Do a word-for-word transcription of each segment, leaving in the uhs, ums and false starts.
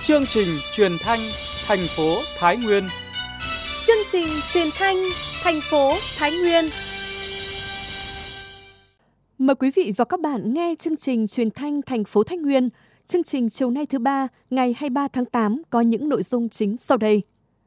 Chương trình truyền thanh thành phố Thái Nguyên. Chương trình truyền thanh thành phố Thái Nguyên. Mời quý vị và các bạn nghe chương trình truyền thanh thành phố Thái Nguyên. Chương trình chiều nay thứ ba, ngày hai mươi ba tháng tám có những nội dung chính sau đây.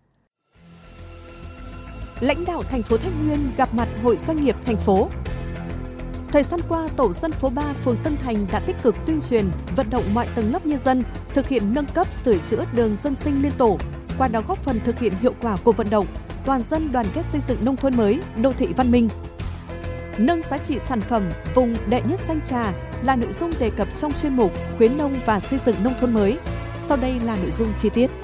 Lãnh đạo thành phố Thái Nguyên gặp mặt Hội Doanh nghiệp thành phố. Thời gian qua, Tổ dân phố ba, phường Tân Thành đã tích cực tuyên truyền, vận động mọi tầng lớp nhân dân thực hiện nâng cấp sửa chữa đường dân sinh liên tổ, qua đó góp phần thực hiện hiệu quả cuộc vận động toàn dân đoàn kết xây dựng nông thôn mới, đô thị văn minh. Nâng giá trị sản phẩm vùng đệ nhất xanh trà là nội dung đề cập trong chuyên mục khuyến nông và xây dựng nông thôn mới. Sau đây là nội dung chi tiết.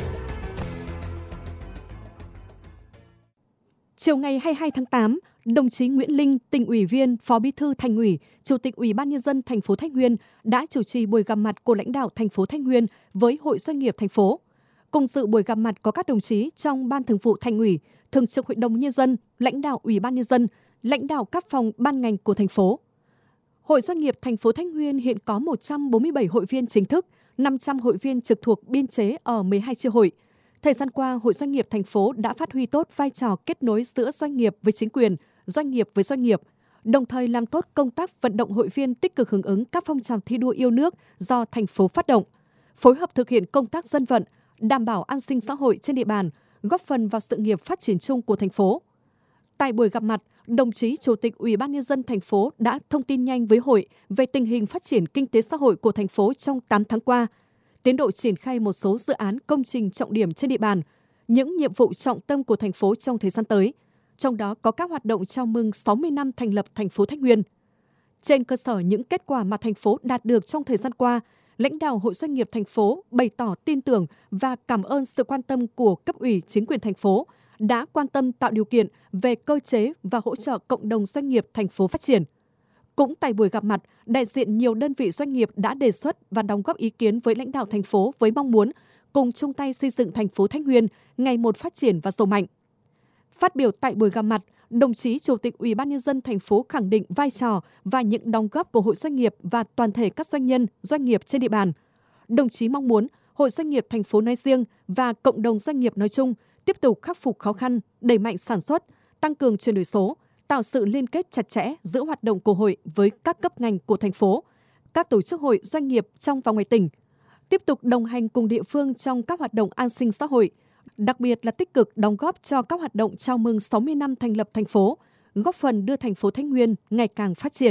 Chiều ngày hai mươi hai tháng tám, đồng chí Nguyễn Linh, Tỉnh ủy viên, Phó Bí thư Thành ủy, Chủ tịch Ủy ban nhân dân thành phố Thái Nguyên đã chủ trì buổi gặp mặt của lãnh đạo thành phố Thái Nguyên với Hội Doanh nghiệp thành phố. Cùng dự buổi gặp mặt có các đồng chí trong Ban Thường vụ Thành ủy, Thường trực Hội đồng nhân dân, lãnh đạo Ủy ban nhân dân, lãnh đạo các phòng ban ngành của thành phố. Hội Doanh nghiệp thành phố Thái Nguyên hiện có một trăm bốn mươi bảy hội viên chính thức, năm trăm hội viên trực thuộc biên chế ở mười hai chi hội. Thời gian qua, Hội Doanh nghiệp thành phố đã phát huy tốt vai trò kết nối giữa doanh nghiệp với chính quyền, doanh nghiệp với doanh nghiệp, đồng thời làm tốt công tác vận động hội viên tích cực hưởng ứng các phong trào thi đua yêu nước do thành phố phát động, phối hợp thực hiện công tác dân vận, đảm bảo an sinh xã hội trên địa bàn, góp phần vào sự nghiệp phát triển chung của thành phố. Tại buổi gặp mặt, đồng chí Chủ tịch Ủy ban nhân dân thành phố đã thông tin nhanh với hội về tình hình phát triển kinh tế xã hội của thành phố trong tám tháng qua, tiến độ triển khai một số dự án công trình trọng điểm trên địa bàn, những nhiệm vụ trọng tâm của thành phố trong thời gian tới, trong đó có các hoạt động chào mừng sáu mươi năm thành lập thành phố Thái Nguyên. Trên cơ sở những kết quả mà thành phố đạt được trong thời gian qua, lãnh đạo Hội Doanh nghiệp thành phố bày tỏ tin tưởng và cảm ơn sự quan tâm của cấp ủy chính quyền thành phố đã quan tâm tạo điều kiện về cơ chế và hỗ trợ cộng đồng doanh nghiệp thành phố phát triển. Cũng tại buổi gặp mặt, đại diện nhiều đơn vị doanh nghiệp đã đề xuất và đóng góp ý kiến với lãnh đạo thành phố với mong muốn cùng chung tay xây dựng thành phố Thái Nguyên ngày một phát triển và giàu mạnh. Phát biểu tại buổi gặp mặt, đồng chí Chủ tịch Ủy ban nhân dân thành phố khẳng định vai trò và những đóng góp của Hội Doanh nghiệp và toàn thể các doanh nhân, doanh nghiệp trên địa bàn. Đồng chí mong muốn Hội Doanh nghiệp thành phố nói riêng và cộng đồng doanh nghiệp nói chung tiếp tục khắc phục khó khăn, đẩy mạnh sản xuất, tăng cường chuyển đổi số, tạo sự liên kết chặt chẽ giữa hoạt động của hội với các cấp ngành của thành phố, các tổ chức hội doanh nghiệp trong và ngoài tỉnh, tiếp tục đồng hành cùng địa phương trong các hoạt động an sinh xã hội, đặc biệt là tích cực đóng góp cho các hoạt động chào mừng sáu mươi năm thành lập thành phố, góp phần đưa thành phố Thái Nguyên ngày càng phát triển.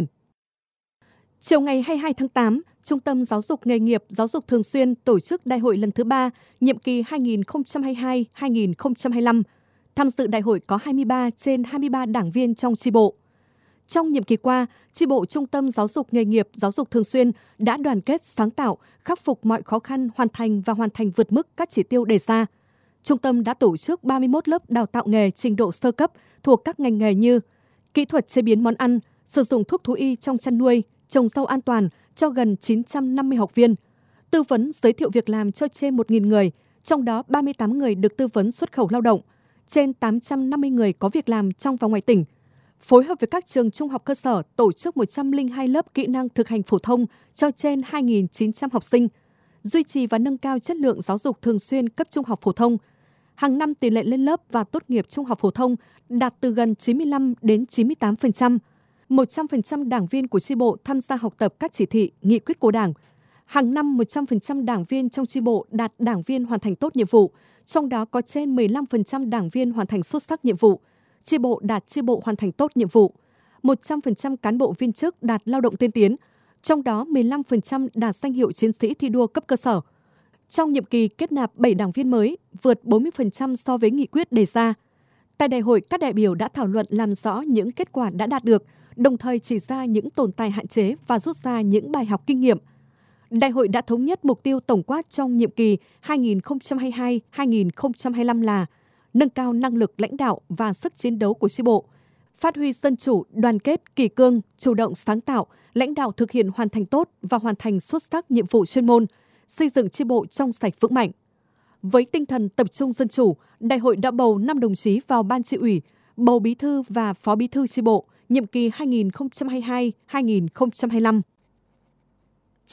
Chiều ngày hai mươi hai tháng tám, Trung tâm Giáo dục Nghề nghiệp Giáo dục Thường xuyên tổ chức đại hội lần thứ ba, nhiệm kỳ hai nghìn không trăm hai mươi hai đến hai nghìn không trăm hai mươi lăm. Tham dự đại hội có hai mươi ba trên hai mươi ba đảng viên trong chi bộ. Trong nhiệm kỳ qua, chi bộ Trung tâm Giáo dục Nghề nghiệp Giáo dục Thường xuyên đã đoàn kết sáng tạo, khắc phục mọi khó khăn, hoàn thành và hoàn thành vượt mức các chỉ tiêu đề ra. Trung tâm đã tổ chức ba mươi mốt lớp đào tạo nghề trình độ sơ cấp thuộc các ngành nghề như kỹ thuật chế biến món ăn, sử dụng thuốc thú y trong chăn nuôi, trồng rau an toàn cho gần chín trăm năm mươi học viên, tư vấn giới thiệu việc làm cho trên một nghìn người, trong đó ba mươi tám người được tư vấn xuất khẩu lao động, trên tám trăm năm mươi người có việc làm trong và ngoài tỉnh. Phối hợp với các trường trung học cơ sở tổ chức một trăm lẻ hai lớp kỹ năng thực hành phổ thông cho trên hai nghìn chín trăm học sinh, duy trì và nâng cao chất lượng giáo dục thường xuyên cấp trung học phổ thông. Hàng năm tỷ lệ lên lớp và tốt nghiệp trung học phổ thông đạt từ gần chín mươi lăm đến chín mươi tám phần trăm. một trăm phần trăm đảng viên của chi bộ tham gia học tập các chỉ thị, nghị quyết của Đảng. Hàng năm một trăm phần trăm đảng viên trong chi bộ đạt đảng viên hoàn thành tốt nhiệm vụ, trong đó có trên mười lăm phần trăm đảng viên hoàn thành xuất sắc nhiệm vụ. Chi bộ đạt chi bộ hoàn thành tốt nhiệm vụ. một trăm phần trăm cán bộ viên chức đạt lao động tiên tiến, trong đó mười lăm phần trăm đạt danh hiệu chiến sĩ thi đua cấp cơ sở. Trong nhiệm kỳ kết nạp bảy đảng viên mới, vượt bốn mươi phần trăm so với nghị quyết đề ra. Tại đại hội, các đại biểu đã thảo luận làm rõ những kết quả đã đạt được, đồng thời chỉ ra những tồn tại hạn chế và rút ra những bài học kinh nghiệm. Đại hội đã thống nhất mục tiêu tổng quát trong nhiệm kỳ hai nghìn không trăm hai mươi hai đến hai nghìn không trăm hai mươi lăm là nâng cao năng lực lãnh đạo và sức chiến đấu của chi bộ, phát huy dân chủ, đoàn kết, kỷ cương, chủ động sáng tạo, lãnh đạo thực hiện hoàn thành tốt và hoàn thành xuất sắc nhiệm vụ chuyên môn, xây dựng chi bộ trong sạch vững mạnh. Với tinh thần tập trung dân chủ, đại hội đã bầu năm đồng chí vào ban chi ủy, bầu bí thư và phó bí thư chi bộ, nhiệm kỳ hai nghìn không trăm hai mươi hai đến hai nghìn không trăm hai mươi lăm.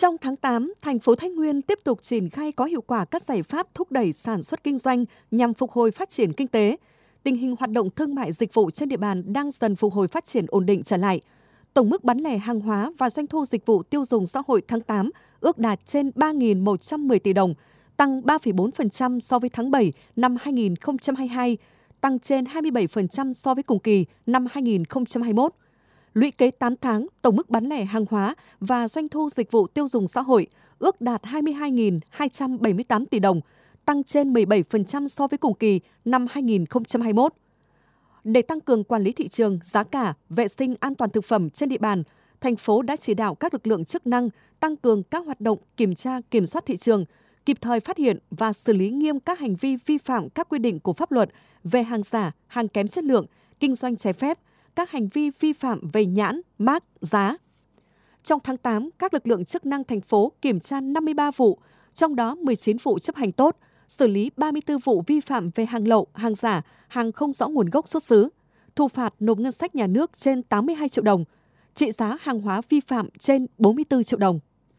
Trong tháng tám, thành phố Thái Nguyên tiếp tục triển khai có hiệu quả các giải pháp thúc đẩy sản xuất kinh doanh nhằm phục hồi phát triển kinh tế. Tình hình hoạt động thương mại dịch vụ trên địa bàn đang dần phục hồi phát triển ổn định trở lại. Tổng mức bán lẻ hàng hóa và doanh thu dịch vụ tiêu dùng xã hội tháng tám ước đạt trên ba nghìn một trăm mười tỷ đồng, tăng ba phẩy bốn phần trăm so với tháng bảy năm hai nghìn không trăm hai mươi hai, tăng trên hai mươi bảy phần trăm so với cùng kỳ năm hai nghìn không trăm hai mươi mốt. Lũy kế tám tháng, tổng mức bán lẻ hàng hóa và doanh thu dịch vụ tiêu dùng xã hội ước đạt hai mươi hai nghìn hai trăm bảy mươi tám tỷ đồng, tăng trên mười bảy phần trăm so với cùng kỳ năm hai nghìn không trăm hai mươi mốt. Để tăng cường quản lý thị trường, giá cả, vệ sinh an toàn thực phẩm trên địa bàn, thành phố đã chỉ đạo các lực lượng chức năng tăng cường các hoạt động kiểm tra, kiểm soát thị trường, kịp thời phát hiện và xử lý nghiêm các hành vi vi phạm các quy định của pháp luật về hàng giả, hàng kém chất lượng, kinh doanh trái phép, các hành vi vi phạm về nhãn, mác, giá. Trong tháng tám, các lực lượng chức năng thành phố kiểm tra năm mươi ba vụ, trong đó mười chín vụ chấp hành tốt, xử lý ba mươi tư vụ vi phạm về hàng lậu, hàng giả, hàng không rõ nguồn gốc xuất xứ, thu phạt nộp ngân sách nhà nước trên tám mươi hai triệu đồng, trị giá hàng hóa vi phạm trên bốn mươi tư triệu đồng.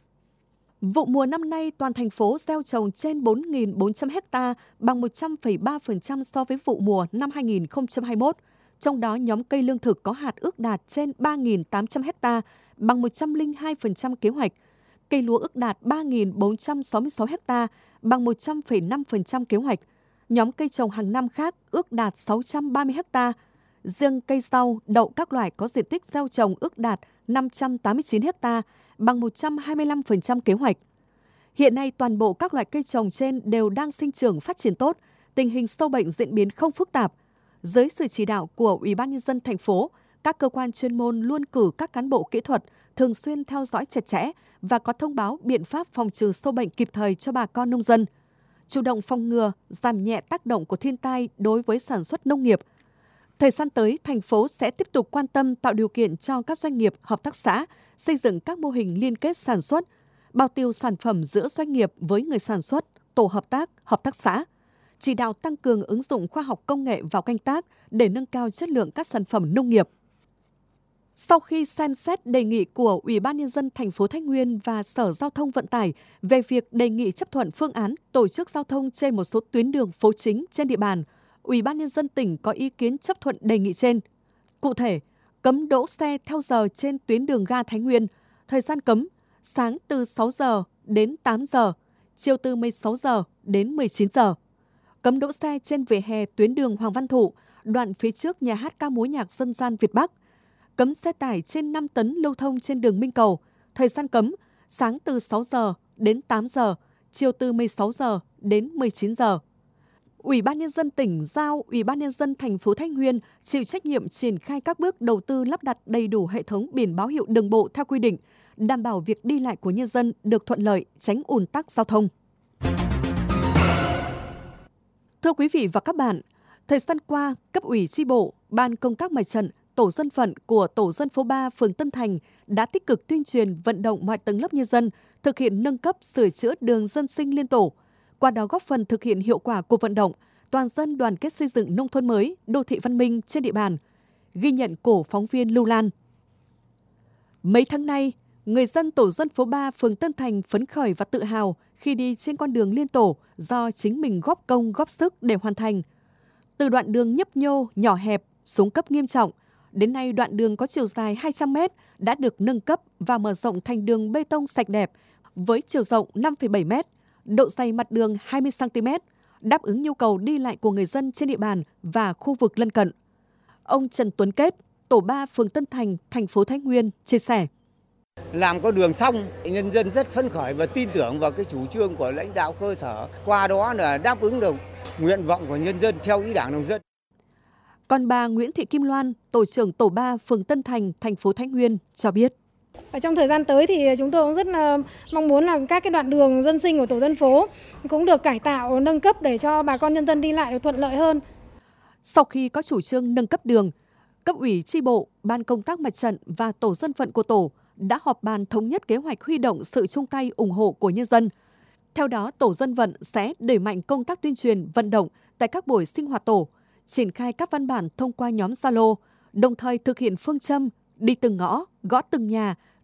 Vụ mùa năm nay, toàn thành phố gieo trồng trên bốn nghìn bốn trăm ha, bằng một trăm phẩy ba phần trăm so với vụ mùa năm hai nghìn không trăm hai mươi mốt. Trong đó, nhóm cây lương thực có hạt ước đạt trên ba nghìn tám trăm ha, bằng một trăm lẻ hai phần trăm kế hoạch. Cây lúa ước đạt ba nghìn bốn trăm sáu mươi sáu ha, bằng một trăm phẩy năm phần trăm kế hoạch. Nhóm cây trồng hàng năm khác ước đạt sáu trăm ba mươi ha. Riêng cây rau, đậu các loại có diện tích gieo trồng ước đạt năm trăm tám mươi chín ha, bằng một trăm hai mươi lăm phần trăm kế hoạch. Hiện nay, toàn bộ các loại cây trồng trên đều đang sinh trưởng phát triển tốt, tình hình sâu bệnh diễn biến không phức tạp. Dưới sự chỉ đạo của Ủy ban Nhân dân thành phố, các cơ quan chuyên môn luôn cử các cán bộ kỹ thuật thường xuyên theo dõi chặt chẽ và có thông báo biện pháp phòng trừ sâu bệnh kịp thời cho bà con nông dân, chủ động phòng ngừa, giảm nhẹ tác động của thiên tai đối với sản xuất nông nghiệp. Thời gian tới, thành phố sẽ tiếp tục quan tâm tạo điều kiện cho các doanh nghiệp, hợp tác xã xây dựng các mô hình liên kết sản xuất, bao tiêu sản phẩm giữa doanh nghiệp với người sản xuất, tổ hợp tác, hợp tác xã, chỉ đạo tăng cường ứng dụng khoa học công nghệ vào canh tác để nâng cao chất lượng các sản phẩm nông nghiệp. Sau khi xem xét đề nghị của Ủy ban Nhân dân thành phố Thái Nguyên và Sở Giao thông Vận tải về việc đề nghị chấp thuận phương án tổ chức giao thông trên một số tuyến đường phố chính trên địa bàn, Ủy ban Nhân dân tỉnh có ý kiến chấp thuận đề nghị trên. Cụ thể, cấm đỗ xe theo giờ trên tuyến đường ga Thái Nguyên, thời gian cấm sáng từ sáu giờ đến tám giờ, chiều từ mười sáu giờ đến mười chín giờ. Cấm đỗ xe trên vỉa hè tuyến đường Hoàng Văn Thụ, đoạn phía trước nhà hát ca múa nhạc dân gian Việt Bắc. Cấm xe tải trên năm tấn lưu thông trên đường Minh Cầu, thời gian cấm sáng từ sáu giờ đến tám giờ, chiều từ mười sáu giờ đến mười chín giờ. Ủy ban Nhân dân tỉnh giao Ủy ban Nhân dân thành phố Thái Nguyên chịu trách nhiệm triển khai các bước đầu tư lắp đặt đầy đủ hệ thống biển báo hiệu đường bộ theo quy định, đảm bảo việc đi lại của nhân dân được thuận lợi, tránh ùn tắc giao thông. Thưa quý vị và các bạn, thời gian qua, cấp ủy chi bộ, ban công tác mặt trận, tổ dân vận của tổ dân phố ba, phường Tân Thành đã tích cực tuyên truyền vận động mọi tầng lớp nhân dân thực hiện nâng cấp sửa chữa đường dân sinh liên tổ, qua đó góp phần thực hiện hiệu quả cuộc vận động toàn dân đoàn kết xây dựng nông thôn mới, đô thị văn minh trên địa bàn. Ghi nhận của phóng viên Lưu Lan. Mấy tháng nay, người dân tổ dân phố ba, phường Tân Thành phấn khởi và tự hào khi đi trên con đường liên tổ do chính mình góp công góp sức để hoàn thành. Từ đoạn đường nhấp nhô, nhỏ hẹp, xuống cấp nghiêm trọng, đến nay đoạn đường có chiều dài hai trăm mét đã được nâng cấp và mở rộng thành đường bê tông sạch đẹp với chiều rộng năm phẩy bảy mét, độ dày mặt đường hai mươi xăng ti mét, đáp ứng nhu cầu đi lại của người dân trên địa bàn và khu vực lân cận. Ông Trần Tuấn Kết, tổ ba, phường Tân Thành, thành phố Thái Nguyên chia sẻ. Làm có đường xong, nhân dân rất phấn khởi và tin tưởng vào cái chủ trương của lãnh đạo cơ sở. Qua đó là đáp ứng được nguyện vọng của nhân dân theo ý Đảng lòng dân. Còn bà Nguyễn Thị Kim Loan, tổ trưởng tổ ba, phường Tân Thành, thành phố Thái Nguyên cho biết. Và trong thời gian tới thì chúng tôi cũng rất là mong muốn là các cái đoạn đường dân sinh của tổ dân phố cũng được cải tạo, nâng cấp để cho bà con nhân dân đi lại được thuận lợi hơn. Sau khi có chủ trương nâng cấp đường, cấp ủy chi bộ, ban công tác mặt trận và tổ dân vận của tổ đã họp bàn thống nhất kế hoạch huy động sự chung tay ủng hộ của nhân dân. Theo đó, tổ dân vận sẽ đẩy mạnh công tác tuyên truyền, vận động tại các buổi sinh hoạt tổ, triển khai các văn bản thông qua nhóm Zalo, đồng thời thực hiện phương châm đi từng ngõ, gõ từng nhà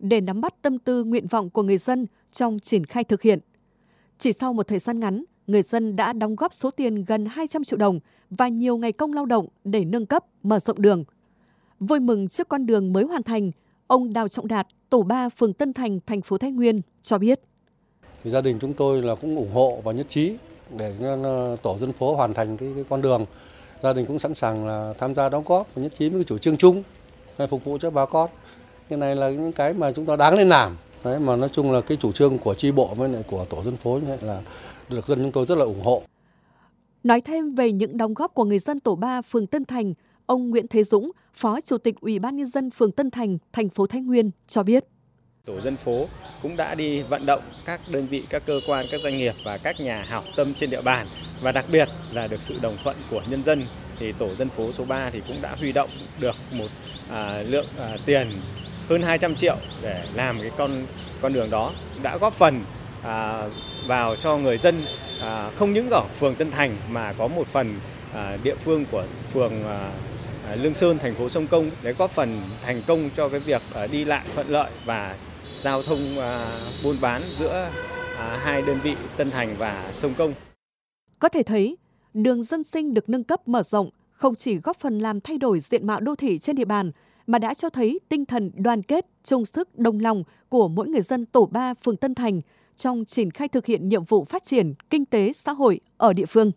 để nắm bắt tâm tư nguyện vọng của người dân trong triển khai thực hiện. Chỉ sau một thời gian ngắn, người dân đã đóng góp số tiền gần hai trăm triệu đồng và nhiều ngày công lao động để nâng cấp, mở rộng đường. Vui mừng trước con đường mới hoàn thành, ông Đào Trọng Đạt, tổ ba phường Tân Thành, thành phố Thái Nguyên cho biết. Thì gia đình chúng tôi là cũng ủng hộ và nhất trí để tổ dân phố hoàn thành cái, cái con đường. Gia đình cũng sẵn sàng là tham gia đóng góp và nhất trí với cái chủ trương chung để phục vụ cho bà con. Cái này là những cái mà chúng ta đáng lên làm. Đấy, mà nói chung là cái chủ trương của chi bộ với lại của tổ dân phố như vậy là được dân chúng tôi rất là ủng hộ. Nói thêm về những đóng góp của người dân tổ ba phường Tân Thành, ông Nguyễn Thế Dũng, Phó Chủ tịch Ủy ban Nhân dân phường Tân Thành, thành phố Thái Nguyên cho biết. Tổ dân phố cũng đã đi vận động các đơn vị, các cơ quan, các doanh nghiệp và các nhà hảo tâm trên địa bàn, và đặc biệt là được sự đồng thuận của nhân dân. Thì tổ dân phố số ba thì cũng đã huy động được một à, lượng à, tiền hơn hai trăm triệu để làm cái con con đường đó, đã góp phần à, vào cho người dân à, không những ở phường Tân Thành mà có một phần à, địa phương của phường à, Lương Sơn, thành phố Sông Công để góp phần thành công cho cái việc à, đi lại thuận lợi và giao thông à, buôn bán giữa à, hai đơn vị Tân Thành và Sông Công. Có thể thấy, đường dân sinh được nâng cấp mở rộng không chỉ góp phần làm thay đổi diện mạo đô thị trên địa bàn, mà đã cho thấy tinh thần đoàn kết, chung sức, đồng lòng của mỗi người dân tổ ba phường Tân Thành trong triển khai thực hiện nhiệm vụ phát triển kinh tế xã hội ở địa phương.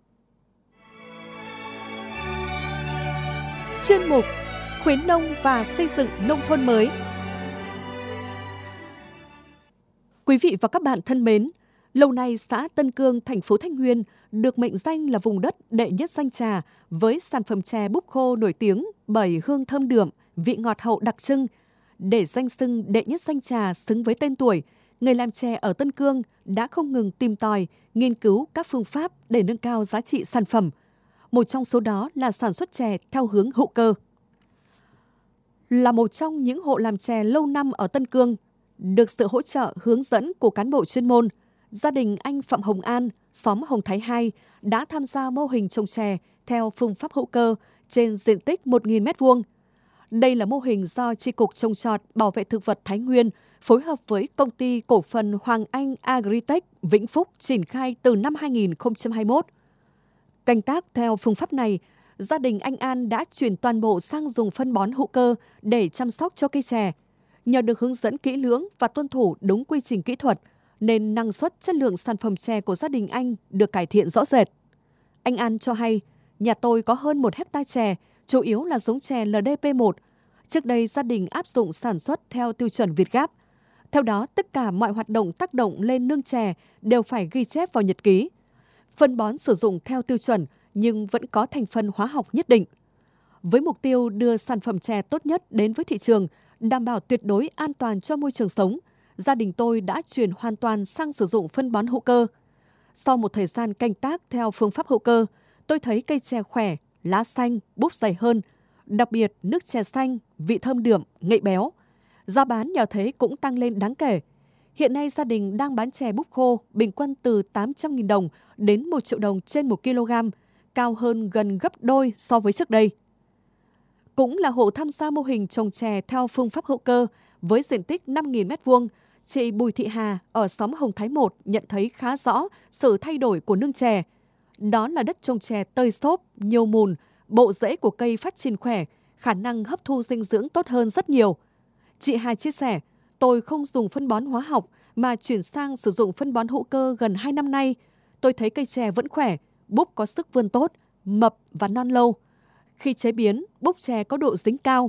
Chuyên mục khuyến nông và xây dựng nông thôn mới. Quý vị và các bạn thân mến, lâu nay xã Tân Cương, thành phố Thái Nguyên được mệnh danh là vùng đất đệ nhất danh trà với sản phẩm chè búp khô nổi tiếng bởi hương thơm đượm, vị ngọt hậu đặc trưng. Để danh xưng đệ nhất danh trà xứng với tên tuổi, người làm chè ở Tân Cương đã không ngừng tìm tòi, nghiên cứu các phương pháp để nâng cao giá trị sản phẩm. Một trong số đó là sản xuất chè theo hướng hữu cơ. Là một trong những hộ làm chè lâu năm ở Tân Cương, được sự hỗ trợ hướng dẫn của cán bộ chuyên môn, gia đình anh Phạm Hồng An, xóm Hồng Thái hai đã tham gia mô hình trồng chè theo phương pháp hữu cơ trên diện tích một nghìn mét vuông. Đây là mô hình do Chi cục Trồng trọt Bảo vệ thực vật Thái Nguyên phối hợp với công ty cổ phần Hoàng Anh Agritech Vĩnh Phúc triển khai từ năm hai nghìn không trăm hai mươi mốt. Canh tác theo phương pháp này, gia đình anh An đã chuyển toàn bộ sang dùng phân bón hữu cơ để chăm sóc cho cây chè. Nhờ được hướng dẫn kỹ lưỡng và tuân thủ đúng quy trình kỹ thuật, nên năng suất chất lượng sản phẩm chè của gia đình anh được cải thiện rõ rệt. Anh An cho hay, nhà tôi có hơn một hectare chè, chủ yếu là giống chè L D P một. Trước đây gia đình áp dụng sản xuất theo tiêu chuẩn Việt Gáp. Theo đó, tất cả mọi hoạt động tác động lên nương chè đều phải ghi chép vào nhật ký. Phân bón sử dụng theo tiêu chuẩn nhưng vẫn có thành phần hóa học nhất định. Với mục tiêu đưa sản phẩm chè tốt nhất đến với thị trường, đảm bảo tuyệt đối an toàn cho môi trường sống, gia đình tôi đã chuyển hoàn toàn sang sử dụng phân bón hữu cơ. Sau một thời gian canh tác theo phương pháp hữu cơ, tôi thấy cây chè khỏe, lá xanh, búp dày hơn. Đặc biệt, nước chè xanh, vị thơm đượm, ngậy béo. Giá bán nhờ thế cũng tăng lên đáng kể. Hiện nay gia đình đang bán chè búp khô bình quân từ tám trăm nghìn đồng đến một triệu đồng trên một kg, cao hơn gần gấp đôi so với trước đây. Cũng là hộ tham gia mô hình trồng chè theo phương pháp hữu cơ với diện tích năm nghìn mét vuông, chị Bùi Thị Hà ở xóm Hồng Thái một nhận thấy khá rõ sự thay đổi của nương chè. Đó là đất trồng chè tơi xốp, nhiều mùn, bộ rễ của cây phát triển khỏe, khả năng hấp thu dinh dưỡng tốt hơn rất nhiều. Chị Hà chia sẻ, tôi không dùng phân bón hóa học mà chuyển sang sử dụng phân bón hữu cơ gần hai năm nay. Tôi thấy cây chè vẫn khỏe, búp có sức vươn tốt, mập và non lâu. Khi chế biến, búp chè có độ dính cao.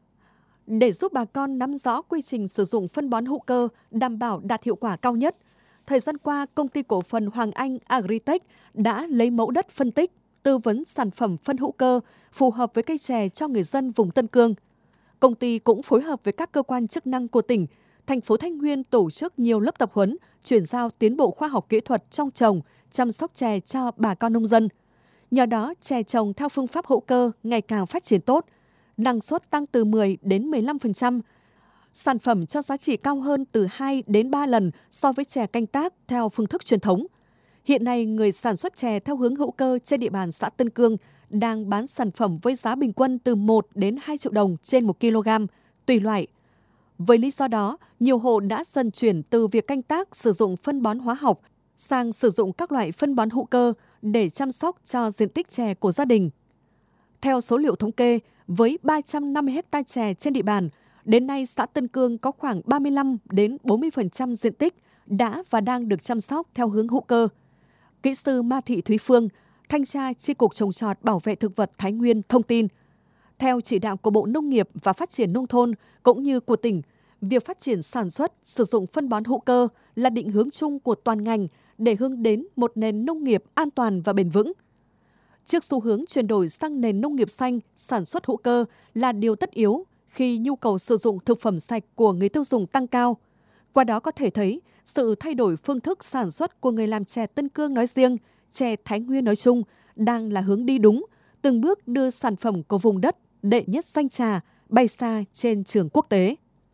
Để giúp bà con nắm rõ quy trình sử dụng phân bón hữu cơ đảm bảo đạt hiệu quả cao nhất, thời gian qua, công ty cổ phần Hoàng Anh Agritech đã lấy mẫu đất phân tích, tư vấn sản phẩm phân hữu cơ phù hợp với cây chè cho người dân vùng Tân Cương. Công ty cũng phối hợp với các cơ quan chức năng của tỉnh, thành phố Thái Nguyên tổ chức nhiều lớp tập huấn, chuyển giao tiến bộ khoa học kỹ thuật trong trồng, chăm sóc chè cho bà con nông dân. Nhờ đó, chè trồng theo phương pháp hữu cơ ngày càng phát triển tốt, năng suất tăng từ mười đến mười lăm phần trăm. Sản phẩm cho giá trị cao hơn từ hai đến ba lần so với chè canh tác theo phương thức truyền thống. Hiện nay, người sản xuất chè theo hướng hữu cơ trên địa bàn xã Tân Cương đang bán sản phẩm với giá bình quân từ một đến hai triệu đồng trên một kg, tùy loại. Với lý do đó, nhiều hộ đã dần chuyển từ việc canh tác sử dụng phân bón hóa học sang sử dụng các loại phân bón hữu cơ để chăm sóc cho diện tích chè của gia đình. Theo số liệu thống kê, với ba trăm năm mươi héc-ta chè trên địa bàn, đến nay xã Tân Cương có khoảng ba mươi lăm đến bốn mươi phần trăm diện tích đã và đang được chăm sóc theo hướng hữu cơ. Kỹ sư Ma Thị Thúy Phương, thanh tra Chi cục Trồng trọt Bảo vệ thực vật Thái Nguyên thông tin, theo chỉ đạo của Bộ Nông nghiệp và Phát triển Nông thôn cũng như của tỉnh, việc phát triển sản xuất, sử dụng phân bón hữu cơ là định hướng chung của toàn ngành để hướng đến một nền nông nghiệp an toàn và bền vững. Trước xu hướng chuyển đổi sang nền nông nghiệp xanh, sản xuất hữu cơ là điều tất yếu khi nhu cầu sử dụng thực phẩm sạch của người tiêu dùng tăng cao. Qua đó có thể thấy, sự thay đổi phương thức sản xuất của người làm chè Tân Cương nói riêng, chè Thái Nguyên nói chung đang là hướng đi đúng, từng bước đưa sản phẩm của vùng đất đệ nhất danh trà bay xa trên trường quốc tế.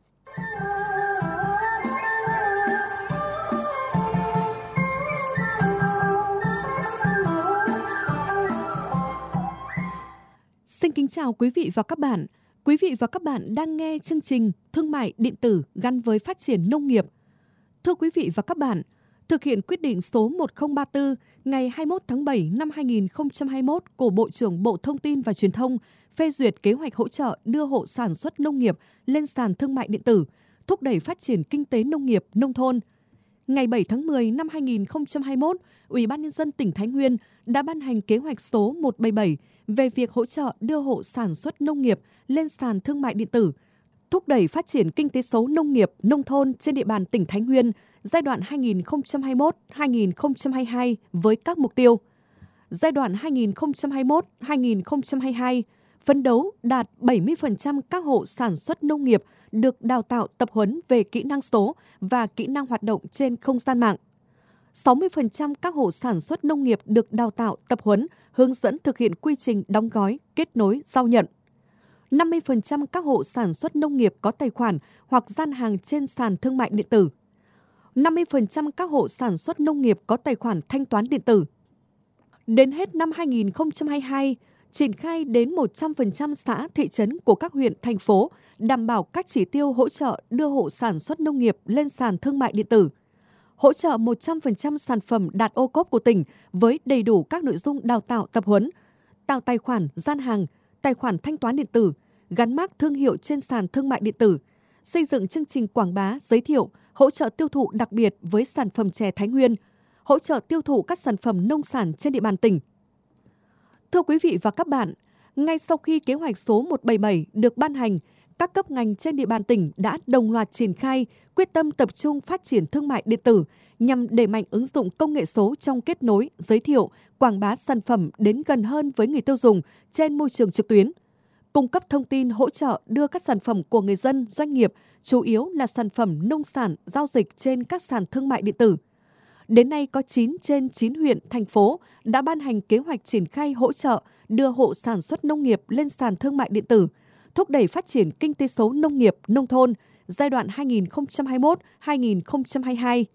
Xin kính chào quý vị và các bạn. Quý vị và các bạn đang nghe chương trình Thương mại điện tử gắn với phát triển nông nghiệp. Thưa quý vị và các bạn, thực hiện quyết định số một không ba tư ngày hai mươi mốt tháng bảy năm hai nghìn không trăm hai mươi mốt của Bộ trưởng Bộ Thông tin và Truyền thông phê duyệt kế hoạch hỗ trợ đưa hộ sản xuất nông nghiệp lên sàn thương mại điện tử, thúc đẩy phát triển kinh tế nông nghiệp nông thôn. Ngày bảy tháng mười năm hai nghìn không trăm hai mươi mốt, Ủy ban Nhân dân tỉnh Thái Nguyên đã ban hành kế hoạch số một trăm bảy mươi bảy về việc hỗ trợ đưa hộ sản xuất nông nghiệp lên sàn thương mại điện tử, thúc đẩy phát triển kinh tế số nông nghiệp nông thôn trên địa bàn tỉnh Thái Nguyên giai đoạn hai nghìn không trăm hai mươi mốt đến hai nghìn không trăm hai mươi hai với các mục tiêu. Giai đoạn hai nghìn không trăm hai mươi mốt đến hai nghìn không trăm hai mươi hai, phấn đấu đạt bảy mươi phần trăm các hộ sản xuất nông nghiệp được đào tạo tập huấn về kỹ năng số và kỹ năng hoạt động trên không gian mạng. sáu mươi phần trăm các hộ sản xuất nông nghiệp được đào tạo tập huấn, hướng dẫn thực hiện quy trình đóng gói, kết nối, giao nhận. năm mươi phần trăm các hộ sản xuất nông nghiệp có tài khoản hoặc gian hàng trên sàn thương mại điện tử. năm mươi phần trăm các hộ sản xuất nông nghiệp có tài khoản thanh toán điện tử. Đến hết năm hai nghìn không trăm hai mươi hai, triển khai đến một trăm phần trăm xã, thị trấn của các huyện, thành phố, đảm bảo các chỉ tiêu hỗ trợ đưa hộ sản xuất nông nghiệp lên sàn thương mại điện tử. Hỗ trợ một trăm phần trăm sản phẩm đạt ô cốp của tỉnh với đầy đủ các nội dung đào tạo tập huấn, tạo tài khoản, gian hàng, tài khoản thanh toán điện tử, gắn mác thương hiệu trên sàn thương mại điện tử, xây dựng chương trình quảng bá, giới thiệu, hỗ trợ tiêu thụ đặc biệt với sản phẩm chè Thái Nguyên, hỗ trợ tiêu thụ các sản phẩm nông sản trên địa bàn tỉnh. Thưa quý vị và các bạn, ngay sau khi kế hoạch số một trăm bảy mươi bảy được ban hành, các cấp ngành trên địa bàn tỉnh đã đồng loạt triển khai, quyết tâm tập trung phát triển thương mại điện tử nhằm đẩy mạnh ứng dụng công nghệ số trong kết nối, giới thiệu, quảng bá sản phẩm đến gần hơn với người tiêu dùng trên môi trường trực tuyến, cung cấp thông tin hỗ trợ đưa các sản phẩm của người dân, doanh nghiệp, chủ yếu là sản phẩm nông sản, giao dịch trên các sàn thương mại điện tử. Đến nay có chín trên chín huyện, thành phố đã ban hành kế hoạch triển khai hỗ trợ đưa hộ sản xuất nông nghiệp lên sàn thương mại điện tử, thúc đẩy phát triển kinh tế số nông nghiệp, nông thôn giai đoạn hai nghìn không trăm hai mươi mốt đến hai nghìn không trăm hai mươi hai.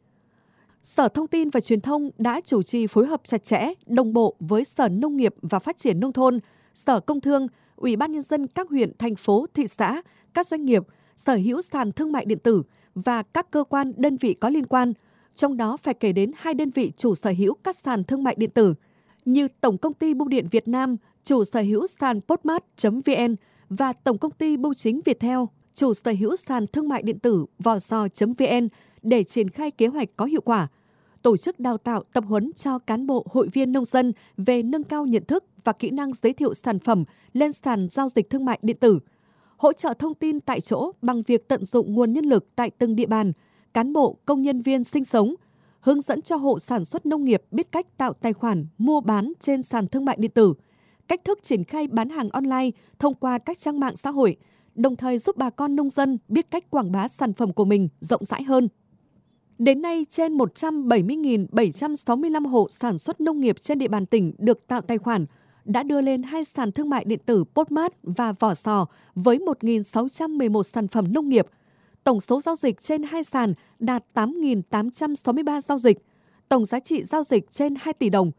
Sở Thông tin và Truyền thông đã chủ trì phối hợp chặt chẽ, đồng bộ với Sở Nông nghiệp và Phát triển Nông thôn, Sở Công Thương, Ủy ban Nhân dân các huyện, thành phố, thị xã, các doanh nghiệp, sở hữu sàn thương mại điện tử và các cơ quan, đơn vị có liên quan, trong đó phải kể đến hai đơn vị chủ sở hữu các sàn thương mại điện tử như Tổng Công ty Bưu điện Việt Nam, chủ sở hữu sàn postmart chấm vn và Tổng Công ty Bưu chính Viettel, chủ sở hữu sàn thương mại điện tử vò sò chấm vn để triển khai kế hoạch có hiệu quả, tổ chức đào tạo tập huấn cho cán bộ hội viên nông dân về nâng cao nhận thức và kỹ năng giới thiệu sản phẩm lên sàn giao dịch thương mại điện tử, hỗ trợ thông tin tại chỗ bằng việc tận dụng nguồn nhân lực tại từng địa bàn, cán bộ, công nhân viên sinh sống, hướng dẫn cho hộ sản xuất nông nghiệp biết cách tạo tài khoản, mua bán trên sàn thương mại điện tử, cách thức triển khai bán hàng online thông qua các trang mạng xã hội, đồng thời giúp bà con nông dân biết cách quảng bá sản phẩm của mình rộng rãi hơn. Đến nay, trên một trăm bảy mươi nghìn bảy trăm sáu mươi lăm hộ sản xuất nông nghiệp trên địa bàn tỉnh được tạo tài khoản, đã đưa lên hai sàn thương mại điện tử Postmart và Vỏ Sò với một nghìn sáu trăm mười một sản phẩm nông nghiệp. Tổng số giao dịch trên hai sàn đạt tám nghìn tám trăm sáu mươi ba giao dịch, tổng giá trị giao dịch trên hai tỷ đồng.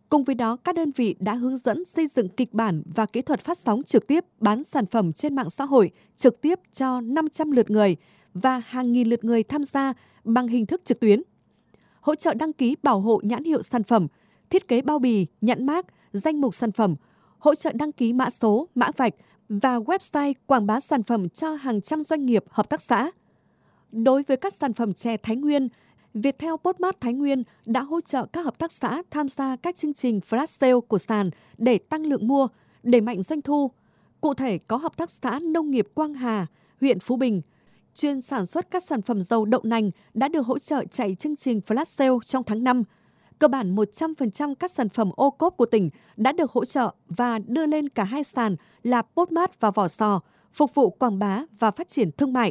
Cùng với đó, các đơn vị đã hướng dẫn xây dựng kịch bản và kỹ thuật phát sóng trực tiếp bán sản phẩm trên mạng xã hội trực tiếp cho năm trăm lượt người và hàng nghìn lượt người tham gia bằng hình thức trực tuyến. Hỗ trợ đăng ký bảo hộ nhãn hiệu sản phẩm, thiết kế bao bì, nhãn mác, danh mục sản phẩm, hỗ trợ đăng ký mã số, mã vạch và website quảng bá sản phẩm cho hàng trăm doanh nghiệp, hợp tác xã. Đối với các sản phẩm chè Thái Nguyên, Viettel Postmart Thái Nguyên đã hỗ trợ các hợp tác xã tham gia các chương trình flash sale của sàn để tăng lượng mua, đẩy mạnh doanh thu. Cụ thể có hợp tác xã nông nghiệp Quang Hà, huyện Phú Bình, chuyên sản xuất các sản phẩm dầu đậu nành đã được hỗ trợ chạy chương trình flash sale trong tháng năm. Cơ bản một trăm phần trăm các sản phẩm ô cốp của tỉnh đã được hỗ trợ và đưa lên cả hai sàn là Postmart và Vỏ Sò, phục vụ quảng bá và phát triển thương mại.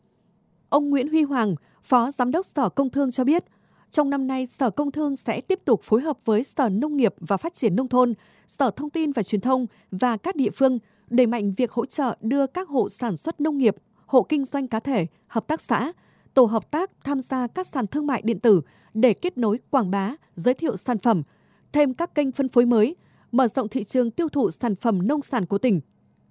Ông Nguyễn Huy Hoàng, Phó Giám đốc Sở Công Thương cho biết, trong năm nay Sở Công Thương sẽ tiếp tục phối hợp với Sở Nông nghiệp và Phát triển Nông thôn, Sở Thông tin và Truyền thông và các địa phương đẩy mạnh việc hỗ trợ đưa các hộ sản xuất nông nghiệp, hộ kinh doanh cá thể, hợp tác xã, tổ hợp tác tham gia các sàn thương mại điện tử để kết nối quảng bá, giới thiệu sản phẩm, thêm các kênh phân phối mới, mở rộng thị trường tiêu thụ sản phẩm nông sản của tỉnh.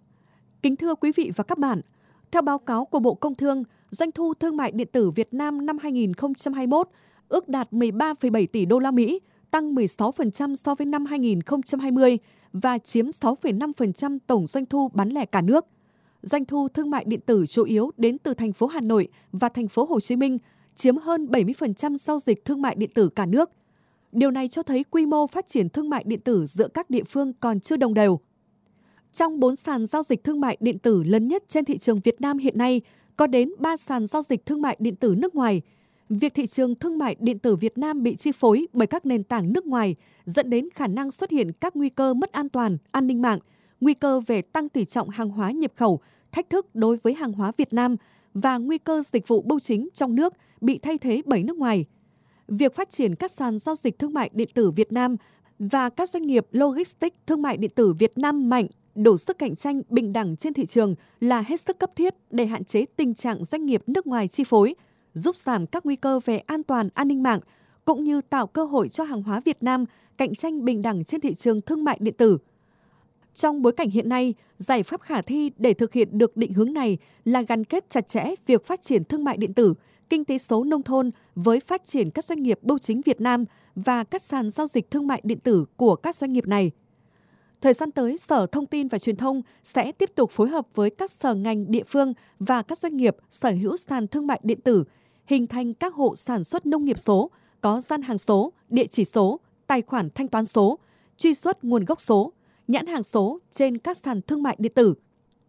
Kính thưa quý vị và các bạn, theo báo cáo của Bộ Công Thương, doanh thu thương mại điện tử Việt Nam năm hai nghìn không trăm hai mươi mốt ước đạt mười ba phẩy bảy tỷ đô la Mỹ, tăng mười sáu phần trăm so với năm hai nghìn không trăm hai mươi và chiếm sáu phẩy năm phần trăm tổng doanh thu bán lẻ cả nước. Doanh thu thương mại điện tử chủ yếu đến từ thành phố Hà Nội và thành phố Hồ Chí Minh, chiếm hơn bảy mươi phần trăm giao dịch thương mại điện tử cả nước. Điều này cho thấy quy mô phát triển thương mại điện tử giữa các địa phương còn chưa đồng đều. Trong bốn sàn giao dịch thương mại điện tử lớn nhất trên thị trường Việt Nam hiện nay, có đến ba sàn giao dịch thương mại điện tử nước ngoài. Việc thị trường thương mại điện tử Việt Nam bị chi phối bởi các nền tảng nước ngoài dẫn đến khả năng xuất hiện các nguy cơ mất an toàn, an ninh mạng, nguy cơ về tăng tỷ trọng hàng hóa nhập khẩu, thách thức đối với hàng hóa Việt Nam và nguy cơ dịch vụ bưu chính trong nước bị thay thế bởi nước ngoài. Việc phát triển các sàn giao dịch thương mại điện tử Việt Nam và các doanh nghiệp logistics thương mại điện tử Việt Nam mạnh, đủ sức cạnh tranh bình đẳng trên thị trường là hết sức cấp thiết để hạn chế tình trạng doanh nghiệp nước ngoài chi phối, giúp giảm các nguy cơ về an toàn an ninh mạng, cũng như tạo cơ hội cho hàng hóa Việt Nam cạnh tranh bình đẳng trên thị trường thương mại điện tử. Trong bối cảnh hiện nay, giải pháp khả thi để thực hiện được định hướng này là gắn kết chặt chẽ việc phát triển thương mại điện tử, kinh tế số nông thôn với phát triển các doanh nghiệp bưu chính Việt Nam và các sàn giao dịch thương mại điện tử của các doanh nghiệp này. Thời gian tới, Sở Thông tin và Truyền thông sẽ tiếp tục phối hợp với các sở ngành địa phương và các doanh nghiệp sở hữu sàn thương mại điện tử, hình thành các hộ sản xuất nông nghiệp số, có gian hàng số, địa chỉ số, tài khoản thanh toán số, truy xuất nguồn gốc số, nhãn hàng số trên các sàn thương mại điện tử.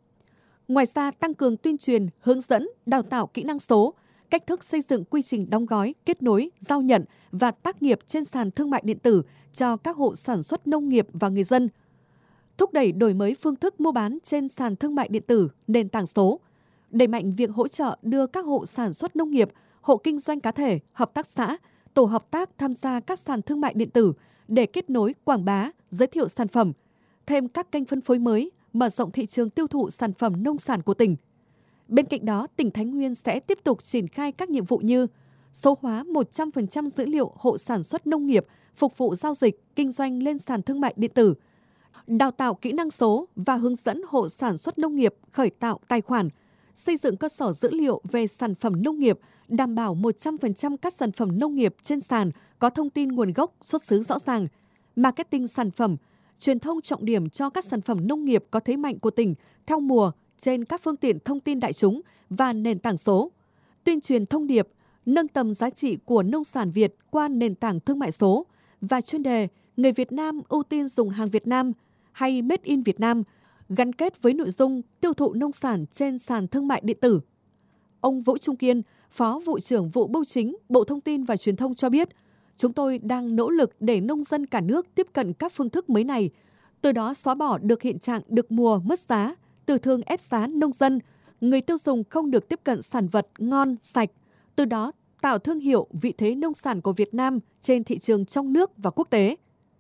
Ngoài ra, tăng cường tuyên truyền, hướng dẫn, đào tạo kỹ năng số, cách thức xây dựng quy trình đóng gói, kết nối, giao nhận và tác nghiệp trên sàn thương mại điện tử cho các hộ sản xuất nông nghiệp và người dân. Thúc đẩy đổi mới phương thức mua bán trên sàn thương mại điện tử, nền tảng số, đẩy mạnh việc hỗ trợ đưa các hộ sản xuất nông nghiệp, hộ kinh doanh cá thể, hợp tác xã, tổ hợp tác tham gia các sàn thương mại điện tử để kết nối, quảng bá, giới thiệu sản phẩm, thêm các kênh phân phối mới, mở rộng thị trường tiêu thụ sản phẩm nông sản của tỉnh. Bên cạnh đó, tỉnh Thái Nguyên sẽ tiếp tục triển khai các nhiệm vụ như số hóa một trăm phần trăm dữ liệu hộ sản xuất nông nghiệp phục vụ giao dịch, kinh doanh lên sàn thương mại điện tử, đào tạo kỹ năng số và hướng dẫn hộ sản xuất nông nghiệp khởi tạo tài khoản, xây dựng cơ sở dữ liệu về sản phẩm nông nghiệp, đảm bảo một trăm phần trăm các sản phẩm nông nghiệp trên sàn có thông tin nguồn gốc, xuất xứ rõ ràng, marketing sản phẩm, truyền thông trọng điểm cho các sản phẩm nông nghiệp có thế mạnh của tỉnh theo mùa trên các phương tiện thông tin đại chúng và nền tảng số, tuyên truyền thông điệp, nâng tầm giá trị của nông sản Việt qua nền tảng thương mại số và chuyên đề Người Việt Nam ưu tiên dùng hàng Việt Nam hay Made in Việt Nam gắn kết với nội dung tiêu thụ nông sản trên sàn thương mại điện tử. Ông Vũ Trung Kiên, Phó Vụ trưởng Vụ Bưu chính, Bộ Thông tin và Truyền thông cho biết, chúng tôi đang nỗ lực để nông dân cả nước tiếp cận các phương thức mới này, từ đó xóa bỏ được hiện trạng được mùa mất giá, từ thương ép giá nông dân, người tiêu dùng không được tiếp cận sản vật ngon, sạch, từ đó tạo thương hiệu vị thế nông sản của Việt Nam trên thị trường trong nước và quốc tế.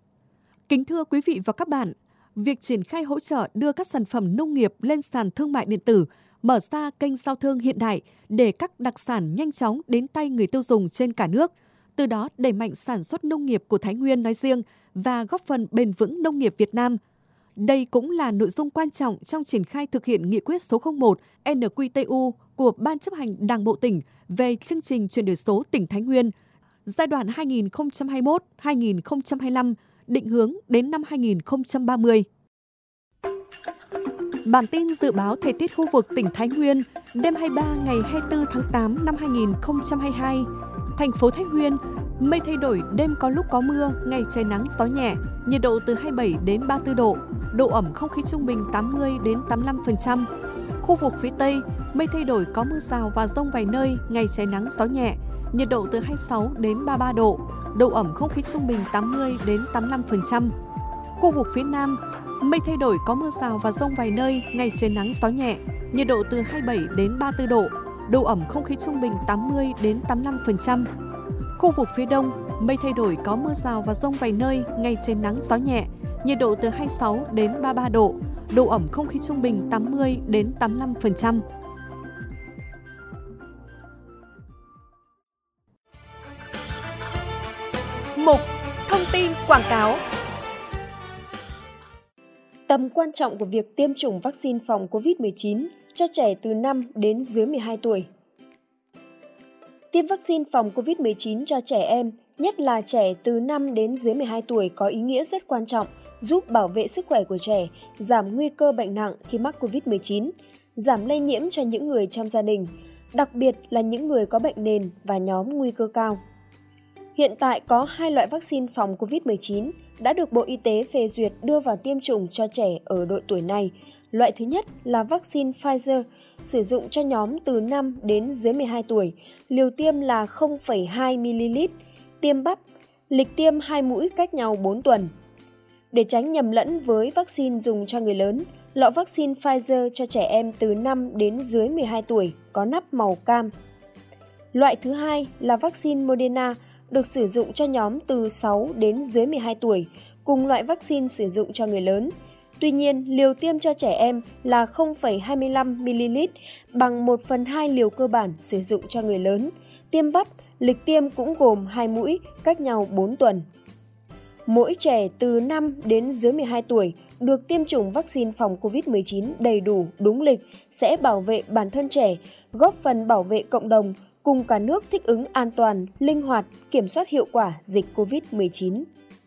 Kính thưa quý vị và các bạn, việc triển khai hỗ trợ đưa các sản phẩm nông nghiệp lên sàn thương mại điện tử, mở ra kênh giao thương hiện đại để các đặc sản nhanh chóng đến tay người tiêu dùng trên cả nước, từ đó đẩy mạnh sản xuất nông nghiệp của Thái Nguyên nói riêng và góp phần bền vững nông nghiệp Việt Nam. Đây cũng là nội dung quan trọng trong triển khai thực hiện nghị quyết số không một N Q T U của Ban chấp hành Đảng bộ tỉnh về chương trình chuyển đổi số tỉnh Thái Nguyên giai đoạn hai nghìn không trăm hai mươi mốt đến hai nghìn không trăm hai mươi lăm, định hướng đến năm hai nghìn không trăm ba mươi. Bản tin dự báo thời tiết khu vực tỉnh Thái Nguyên đêm hai mươi ba ngày hai mươi tư tháng tám năm hai nghìn không trăm hai mươi hai. Thành phố Thái Nguyên, mây thay đổi, đêm có lúc có mưa, ngày trời nắng gió nhẹ, nhiệt độ từ hai mươi bảy đến ba mươi tư độ, độ ẩm không khí trung bình tám mươi đến tám mươi lăm phần trăm. Khu vực phía Tây, mây thay đổi, có mưa rào và dông vài nơi, ngày trời nắng gió nhẹ, nhiệt độ từ hai mươi sáu đến ba mươi ba độ, độ ẩm không khí trung bình tám mươi đến tám mươi lăm phần trăm. Khu vực phía Nam, mây thay đổi, có mưa rào và dông vài nơi, ngày trời nắng gió nhẹ, nhiệt độ từ hai mươi bảy đến ba mươi tư độ, độ ẩm không khí trung bình tám mươi đến tám mươi lăm phần trăm. Khu vực phía Đông, mây thay đổi, có mưa rào và dông vài nơi, ngày trời nắng gió nhẹ, nhiệt độ từ hai mươi sáu đến ba mươi ba độ, độ ẩm không khí trung bình tám mươi đến tám mươi lăm phần trăm. Mục thông tin quảng cáo. Tầm quan trọng của việc tiêm chủng vaccine phòng covid mười chín cho trẻ từ năm đến dưới mười hai tuổi. Tiêm vaccine phòng covid mười chín cho trẻ em, nhất là trẻ từ năm đến dưới mười hai tuổi có ý nghĩa rất quan trọng, giúp bảo vệ sức khỏe của trẻ, giảm nguy cơ bệnh nặng khi mắc covid mười chín, giảm lây nhiễm cho những người trong gia đình, đặc biệt là những người có bệnh nền và nhóm nguy cơ cao. Hiện tại có hai loại vaccine phòng covid mười chín đã được Bộ Y tế phê duyệt đưa vào tiêm chủng cho trẻ ở độ tuổi này. Loại thứ nhất là vaccine Pfizer, sử dụng cho nhóm từ năm đến dưới mười hai tuổi, liều tiêm là không phẩy hai mi-li-lít, tiêm bắp, lịch tiêm hai mũi cách nhau bốn tuần. Để tránh nhầm lẫn với vaccine dùng cho người lớn, lọ vaccine Pfizer cho trẻ em từ năm đến dưới mười hai tuổi có nắp màu cam. Loại thứ hai là vaccine Moderna, được sử dụng cho nhóm từ sáu đến dưới mười hai tuổi, cùng loại vaccine sử dụng cho người lớn. Tuy nhiên, liều tiêm cho trẻ em là không phẩy hai mươi lăm mi-li-lít, bằng một phần hai liều cơ bản sử dụng cho người lớn. Tiêm bắp, lịch tiêm cũng gồm hai mũi, cách nhau bốn tuần. Mỗi trẻ từ năm đến dưới mười hai tuổi được tiêm chủng vaccine phòng covid mười chín đầy đủ, đúng lịch sẽ bảo vệ bản thân trẻ, góp phần bảo vệ cộng đồng, cùng cả nước thích ứng an toàn, linh hoạt, kiểm soát hiệu quả dịch covid mười chín.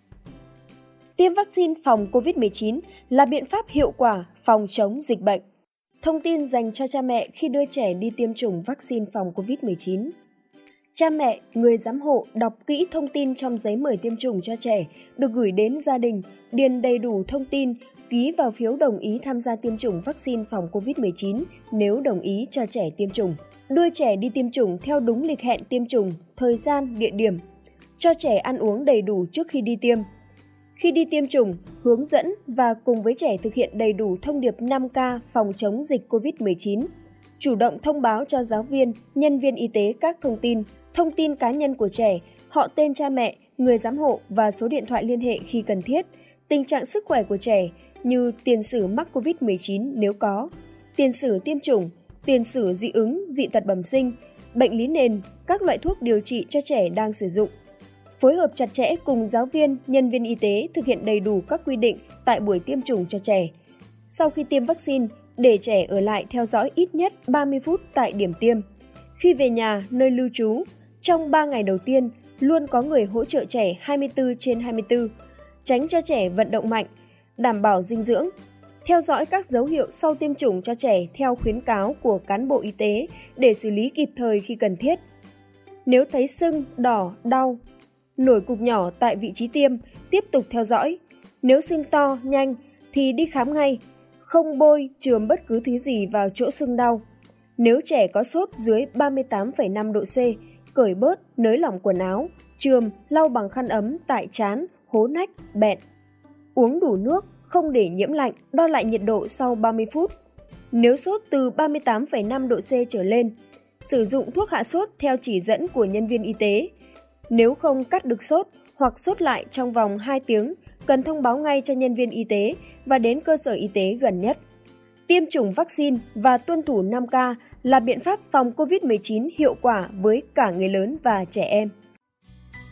Tiêm vaccine phòng covid mười chín là biện pháp hiệu quả phòng chống dịch bệnh. Thông tin dành cho cha mẹ khi đưa trẻ đi tiêm chủng vaccine phòng covid mười chín. Cha mẹ, người giám hộ đọc kỹ thông tin trong giấy mời tiêm chủng cho trẻ, được gửi đến gia đình, điền đầy đủ thông tin, ký vào phiếu đồng ý tham gia tiêm chủng vaccine phòng covid mười chín nếu đồng ý cho trẻ tiêm chủng. Đưa trẻ đi tiêm chủng theo đúng lịch hẹn tiêm chủng, thời gian, địa điểm. Cho trẻ ăn uống đầy đủ trước khi đi tiêm. Khi đi tiêm chủng, hướng dẫn và cùng với trẻ thực hiện đầy đủ thông điệp năm K phòng chống dịch covid mười chín. Chủ động thông báo cho giáo viên, nhân viên y tế các thông tin, thông tin cá nhân của trẻ, họ tên cha mẹ, người giám hộ và số điện thoại liên hệ khi cần thiết, tình trạng sức khỏe của trẻ như tiền sử mắc covid mười chín nếu có, tiền sử tiêm chủng, tiền sử dị ứng, dị tật bẩm sinh, bệnh lý nền, các loại thuốc điều trị cho trẻ đang sử dụng. Phối hợp chặt chẽ cùng giáo viên, nhân viên y tế thực hiện đầy đủ các quy định tại buổi tiêm chủng cho trẻ. Sau khi tiêm vaccine, để trẻ ở lại theo dõi ít nhất ba mươi phút tại điểm tiêm. Khi về nhà, nơi lưu trú, trong ba ngày đầu tiên, luôn có người hỗ trợ trẻ hai mươi tư trên hai mươi tư, tránh cho trẻ vận động mạnh, đảm bảo dinh dưỡng. Theo dõi các dấu hiệu sau tiêm chủng cho trẻ theo khuyến cáo của cán bộ y tế để xử lý kịp thời khi cần thiết. Nếu thấy sưng, đỏ, đau, nổi cục nhỏ tại vị trí tiêm, tiếp tục theo dõi. Nếu sưng to, nhanh thì đi khám ngay, không bôi, chườm bất cứ thứ gì vào chỗ sưng đau. Nếu trẻ có sốt dưới ba mươi tám phẩy năm độ C, cởi bớt, nới lỏng quần áo, chườm, lau bằng khăn ấm tại trán, hố nách, bẹn. Uống đủ nước, không để nhiễm lạnh, đo lại nhiệt độ sau ba mươi phút. Nếu sốt từ ba mươi tám phẩy năm độ C trở lên, sử dụng thuốc hạ sốt theo chỉ dẫn của nhân viên y tế. Nếu không cắt được sốt hoặc sốt lại trong vòng hai tiếng, cần thông báo ngay cho nhân viên y tế và đến cơ sở y tế gần nhất. Tiêm chủng vaccine và tuân thủ năm K là biện pháp phòng covid mười chín hiệu quả với cả người lớn và trẻ em.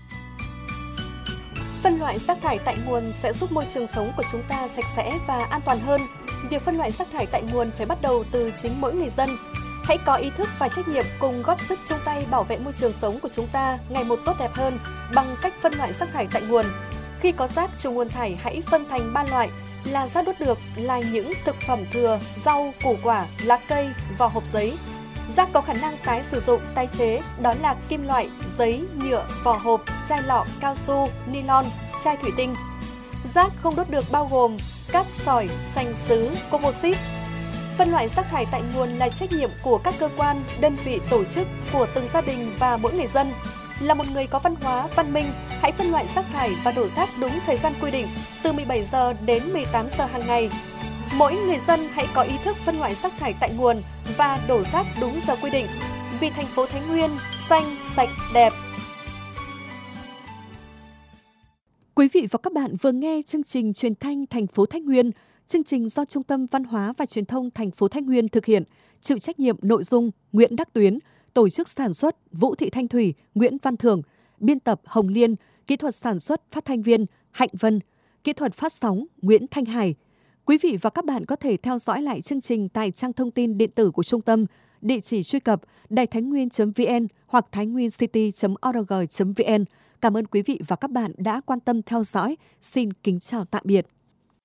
Phân loại rác thải tại nguồn sẽ giúp môi trường sống của chúng ta sạch sẽ và an toàn hơn. Việc phân loại rác thải tại nguồn phải bắt đầu từ chính mỗi người dân. Hãy có ý thức và trách nhiệm cùng góp sức chung tay bảo vệ môi trường sống của chúng ta ngày một tốt đẹp hơn bằng cách phân loại rác thải tại nguồn. Khi có rác trùng nguồn thải, hãy phân thành ba loại là rác đốt được, là những thực phẩm thừa, rau, củ quả, lá cây, vỏ hộp giấy. Rác có khả năng tái sử dụng, tái chế, đó là kim loại, giấy, nhựa, vỏ hộp, chai lọ, cao su, nylon, chai thủy tinh. Rác không đốt được bao gồm cát sỏi, sành sứ, composite. Phân loại rác thải tại nguồn là trách nhiệm của các cơ quan, đơn vị, tổ chức, của từng gia đình và mỗi người dân. Là một người có văn hóa, văn minh, hãy phân loại rác thải và đổ rác đúng thời gian quy định, từ mười bảy giờ đến mười tám giờ hàng ngày. Mỗi người dân hãy có ý thức phân loại rác thải tại nguồn và đổ rác đúng giờ quy định. Vì thành phố Thái Nguyên xanh, sạch, đẹp. Quý vị và các bạn vừa nghe chương trình truyền thanh thành phố Thái Nguyên. Chương trình do Trung tâm Văn hóa và Truyền thông thành phố Thái Nguyên thực hiện, chịu trách nhiệm nội dung Nguyễn Đắc Tuyến, tổ chức sản xuất Vũ Thị Thanh Thủy, Nguyễn Văn Thường, biên tập Hồng Liên, kỹ thuật sản xuất phát thanh viên Hạnh Vân, kỹ thuật phát sóng Nguyễn Thanh Hải. Quý vị và các bạn có thể theo dõi lại chương trình tại trang thông tin điện tử của trung tâm, địa chỉ truy cập đài thái nguyên chấm vn hoặc thái nguyên city chấm org chấm vn. Cảm ơn quý vị và các bạn đã quan tâm theo dõi. Xin kính chào tạm biệt.